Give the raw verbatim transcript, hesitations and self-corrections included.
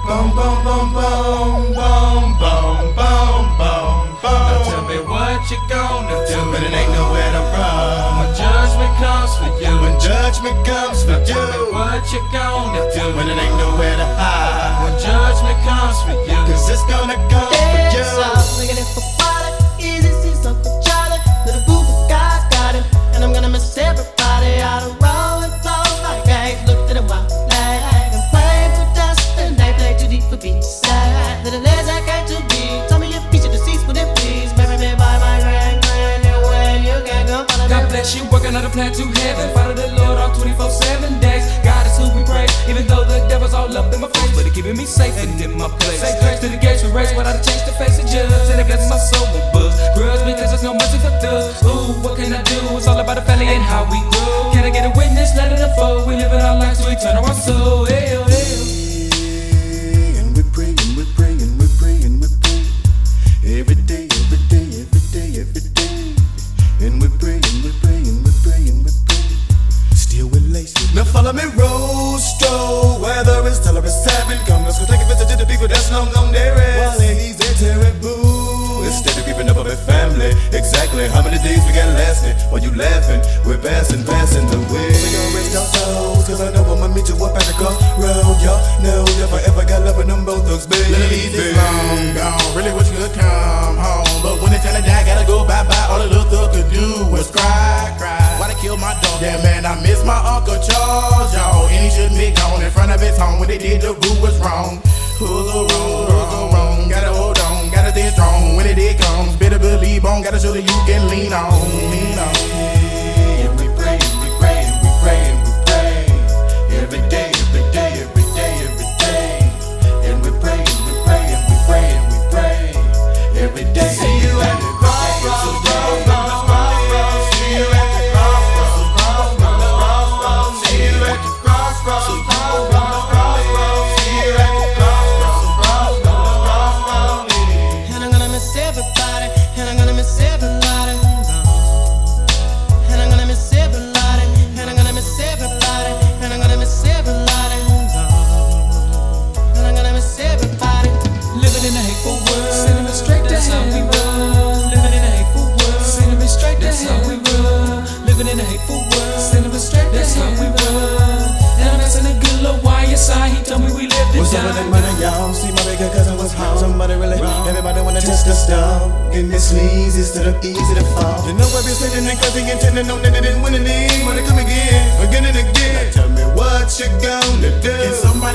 Boom, boom, boom, boom, boom, boom, boom, boom, boom. Now tell me what you gonna do when it ain't nowhere to run. When judgment comes for you, when judgment comes for you. Tell me what you gonna do when it ain't nowhere to hide. When judgment comes for you, cause it's gonna come for you. Looking at for water, easy see something Charlie. Little boo boo guys got him, and I'm gonna miss everybody out of roll and flow like eggs. Looked at a wild flag and played for dust, and they play too deep for beats. Little legs I got to be. Tell me your feature deceased, would it please? Marry me by my grand grand, and when you can go follow God bless you, working on a plan to heaven. Follow the Lord all twenty-four seven days. God is who we praise, even though the devil's all up in my face, but he keeping me safe and in my place. Say grace to the gates we race without a change to face the judge, and it gets my soul with buzz. Grudge because there's no mercy for thugs. Ooh, what can I do? It's all about the family and how we grow. Can I get a witness? Let it unfold. We living our lives, we turn our soul. Hey, oh, hey, oh. And we're praying, we're praying, we're praying, we're praying. Every day, every day, every day, every day. And we're praying, we're praying, we're praying, we're praying. Still with laces. Now follow me, road stroll. Whether it's tell or it's seven, come, let's go take a visit to the people that's long gone there. While he's there, terrible. Instead of keeping up with family, exactly how many days we got lasting? While you laughing, we're passing, passing the way. We gon' rest our souls, cause I know I'ma meet you up at the crossroad. Y'all know if I ever got love with them both thugs, baby. Little easy, long gone, really wish you could come home. But when it's time to die, gotta go bye-bye. All the little thug could do was cry, cry. Why they kill my dog? Yeah, man, I miss my Uncle Charles, y'all. And he shouldn't be gone in front of his home. When they did, the rule was wrong. Who's so wrong, who's so wrong? Gotta hold on, gotta stay strong. When it did comes, better believe on. Gotta show that you can lean on, lean on. And we praying, we praying, we praying, we pray. Every day, every day, every day, every day. And we praying, we praying, we praying, we pray. Every day. See you at the crossroads, crossroads, crossroads. See you at the crossroads, crossroads, crossroads. See you at the crossroads, crossroads, crossroads. See you at the crossroads, crossroads, crossroads. And I'm gonna miss everybody, and I'm gonna miss everybody. And I'm gonna miss everybody, and I'm gonna miss everybody, and I'm gonna miss everybody. And I'm gonna miss everybody. Living in a hateful world, sending me straight, that's how we roll. Living in a hateful world, sending me straight, that's how we roll. Living in a hateful world, sending me straight, that's how we roll. And I'm asking a good little Y S I, he told me we lived it What's up with that money, y'all? See my bigger cousin was home. Somebody really, everybody wanna test the stuff. In this sleaze, it's sort of easy to fall. You know I've been sitting and cause he intended on that it didn't win any. Wanna come again, again and again. Now tell me what you gonna do. Can somebody